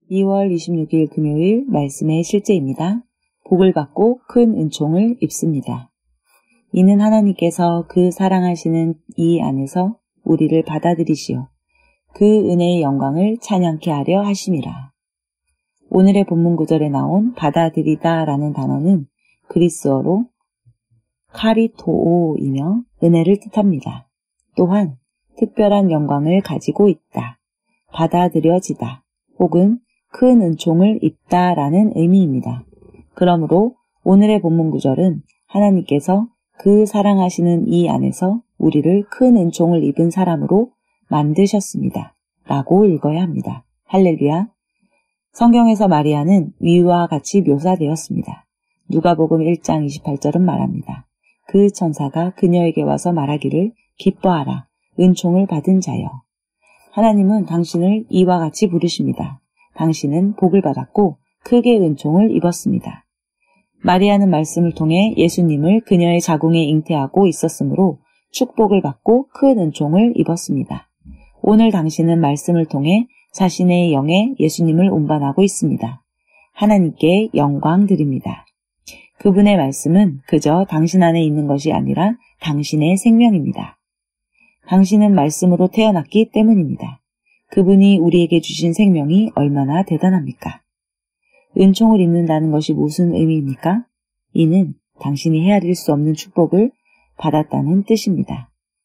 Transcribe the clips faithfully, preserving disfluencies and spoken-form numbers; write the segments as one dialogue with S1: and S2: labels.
S1: 이월 이십육일 금요일 말씀의 실제입니다. 복을 받고 큰 은총을 입습니다. 이는 하나님께서 그 사랑하시는 이 안에서 우리를 받아들이시어 그 은혜의 영광을 찬양케 하려 하심이라. 오늘의 본문 구절에 나온 받아들이다 라는 단어는 그리스어로 카리토오이며 은혜를 뜻합니다. 또한 특별한 영광을 가지고 있다, 받아들여지다, 혹은 큰 은총을 입다 라는 의미입니다. 그러므로 오늘의 본문 구절은 하나님께서 그 사랑하시는 이 안에서 우리를 큰 은총을 입은 사람으로 만드셨습니다. 라고 읽어야 합니다. 할렐루야. 성경에서 마리아는 위와 같이 묘사되었습니다. 누가복음 일 장 이십팔 절은 말합니다. 그 천사가 그녀에게 와서 말하기를 기뻐하라, 은총을 받은 자여. 하나님은 당신을 이와 같이 부르십니다. 당신은 복을 받았고 크게 은총을 입었습니다. 마리아는 말씀을 통해 예수님을 그녀의 자궁에 잉태하고 있었으므로 축복을 받고 큰 은총을 입었습니다. 오늘 당신은 말씀을 통해 자신의 영에 예수님을 운반하고 있습니다. 하나님께 영광 드립니다. 그분의 말씀은 그저 당신 안에 있는 것이 아니라 당신의 생명입니다. 당신은 말씀으로 태어났기 때문입니다. 그분이 우리에게 주신 생명이 얼마나 대단합니까? 은총을 입는다는 것이 무슨 의미입니까? 이는 당신이 헤아릴 수 없는 축복을 받았다는 뜻입니다.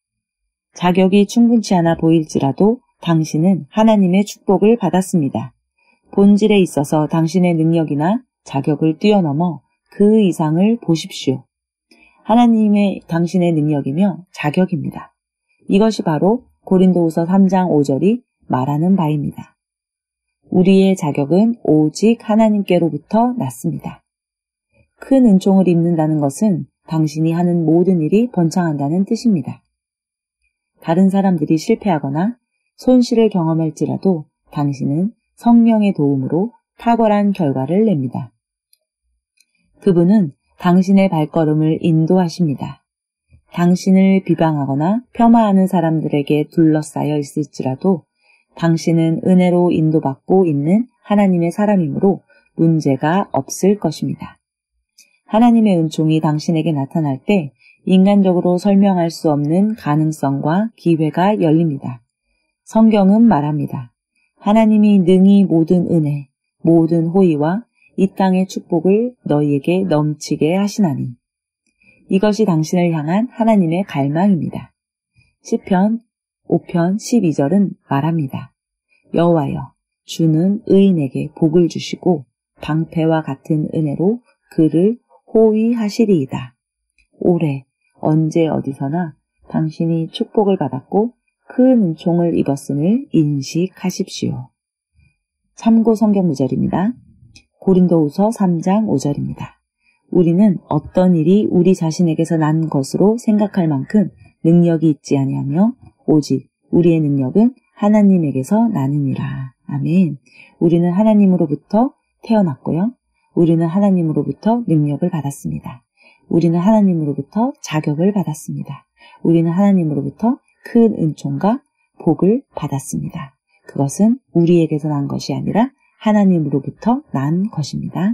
S1: 자격이 충분치 않아 보일지라도 당신은 하나님의 축복을 받았습니다. 본질에 있어서 당신의 능력이나 자격을 뛰어넘어 그 이상을 보십시오. 하나님의 당신의 능력이며 자격입니다. 이것이 바로 고린도후서 삼 장 오 절이 말하는 바입니다. 우리의 자격은 오직 하나님께로부터 났습니다. 큰 은총을 입는다는 것은 당신이 하는 모든 일이 번창한다는 뜻입니다. 다른 사람들이 실패하거나 손실을 경험할지라도 당신은 성령의 도움으로 탁월한 결과를 냅니다. 그분은 당신의 발걸음을 인도하십니다. 당신을 비방하거나 폄하하는 사람들에게 둘러싸여 있을지라도 당신은 은혜로 인도받고 있는 하나님의 사람이므로 문제가 없을 것입니다. 하나님의 은총이 당신에게 나타날 때 인간적으로 설명할 수 없는 가능성과 기회가 열립니다. 성경은 말합니다. 하나님이 능히 모든 은혜, 모든 호의와 이 땅의 축복을 너희에게 넘치게 하시나니. 이것이 당신을 향한 하나님의 갈망입니다. 시편 오 편 십이 절은 말합니다. 여호와여, 주는 의인에게 복을 주시고 방패와 같은 은혜로 그를 호위하시리이다. 올해 언제 어디서나 당신이 축복을 받았고 큰 은총을 입었음을 인식하십시오. 참고 성경 구절입니다. 고린도후서 삼 장 오 절입니다. 우리는 어떤 일이 우리 자신에게서 난 것으로 생각할 만큼 능력이 있지 아니하며 오직 우리의 능력은 하나님에게서 나느니라. 아멘. 우리는 하나님으로부터 태어났고요. 우리는 하나님으로부터 능력을 받았습니다. 우리는 하나님으로부터 자격을 받았습니다. 우리는 하나님으로부터 큰 은총과 복을 받았습니다. 그것은 우리에게서 난 것이 아니라 하나님으로부터 난 것입니다.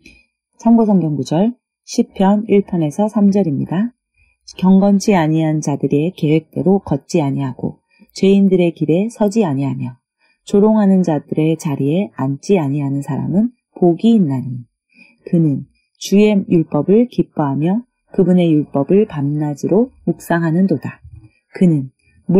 S1: 참고 성경 구절 시편 일 편에서 삼 절입니다. 경건치 아니한 자들의 계획대로 걷지 아니하고 죄인들의 길에 서지 아니하며 조롱하는 자들의 자리에 앉지 아니하는 사람은 복이 있나니 그는 주의 율법을 기뻐하며 그분의 율법을 밤낮으로 묵상하는도다. 그는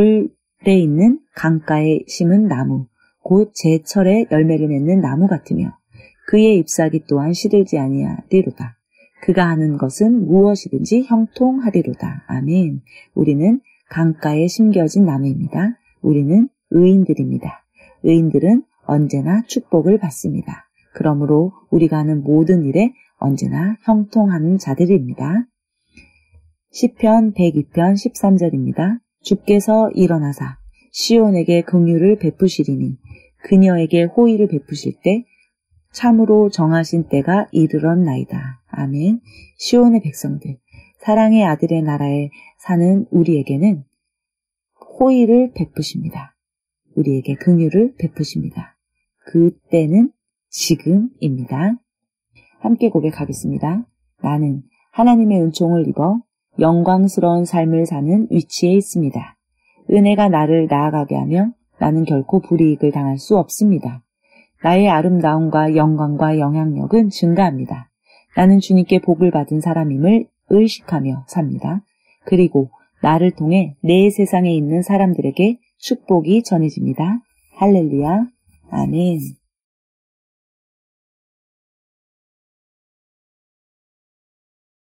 S1: 물에 있는 강가에 심은 나무 곧 제철에 열매를 맺는 나무 같으며 그의 잎사귀 또한 시들지 아니하리로다. 그가 하는 것은 무엇이든지 형통하리로다. 아멘. 우리는 강가에 심겨진 나무입니다. 우리는 의인들입니다. 의인들은 언제나 축복을 받습니다. 그러므로 우리가 하는 모든 일에 언제나 형통하는 자들입니다. 시편 백이 편 십삼 절입니다. 주께서 일어나사 시온에게 긍휼을 베푸시리니 그녀에게 호의를 베푸실 때 참으로 정하신 때가 이르렀나이다. 아멘. 시온의 백성들, 사랑의 아들의 나라에 사는 우리에게는 호의를 베푸십니다. 우리에게 긍휼을 베푸십니다. 그때는 지금입니다. 함께 고백하겠습니다. 나는 하나님의 은총을 입어 영광스러운 삶을 사는 위치에 있습니다. 은혜가 나를 나아가게 하며 나는 결코 불이익을 당할 수 없습니다. 나의 아름다움과 영광과 영향력은 증가합니다. 나는 주님께 복을 받은 사람임을 의식하며 삽니다. 그리고 나를 통해 내 세상에 있는 사람들에게 축복이 전해집니다. 할렐루야. 아멘.